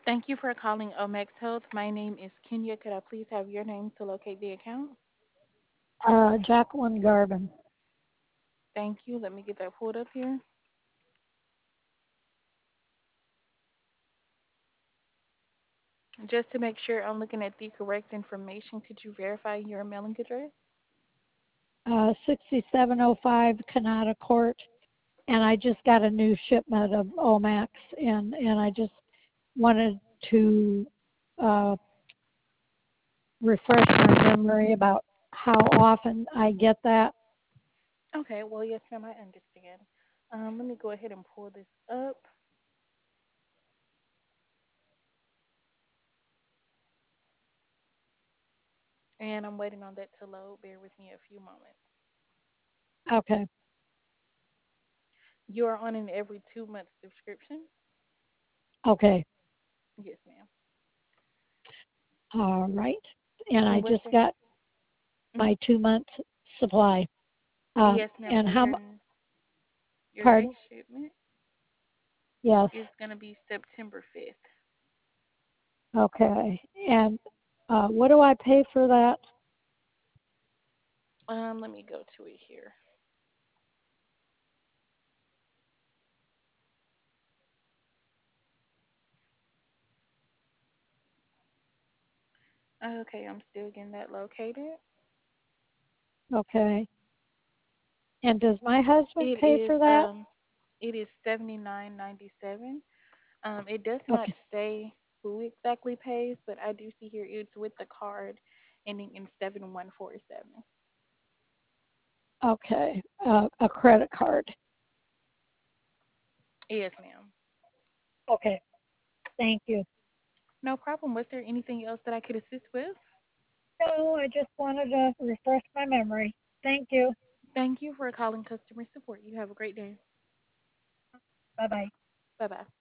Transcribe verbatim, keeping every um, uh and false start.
Thank you for calling Omex Health. My name is Kenya. Could I please have your name to locate the account? Uh, Jacqueline Garvin. Thank you. Let me get that pulled up here. Just to make sure I'm looking at the correct information, could you verify your mailing address? Uh, sixty-seven oh five Canada Court, and I just got a new shipment of Omax, and and I just wanted to uh, refresh my memory about how often I get that. Okay, well, yes, ma'am, I understand. Um, let me go ahead and pull this up, and I'm waiting on that to load. Bear with me a few moments. Okay, You are on an every two month subscription? okay, Yes, ma'am. all right. And I And was just there? got Mhm. my two month supply. Um, Yes, ma'am. and So how? your mu- your Pardon? next shipment Yes. is gonna be September fifth. Okay. And uh, what do I pay for that? Um, let me go to it here. Okay, I'm still getting that located. Okay. And does my husband It pay is for that? um it is seventy nine ninety seven. Um, it does not Okay. say who exactly pays, but I do see here it's with the card ending in seven one four seven. Okay. Uh, a credit card. Yes, ma'am. Okay. Thank you. No problem. Was there anything else that I could assist with? No, I just wanted to refresh my memory. Thank you. Thank you for calling customer support. You have a great day. Bye bye. Bye bye.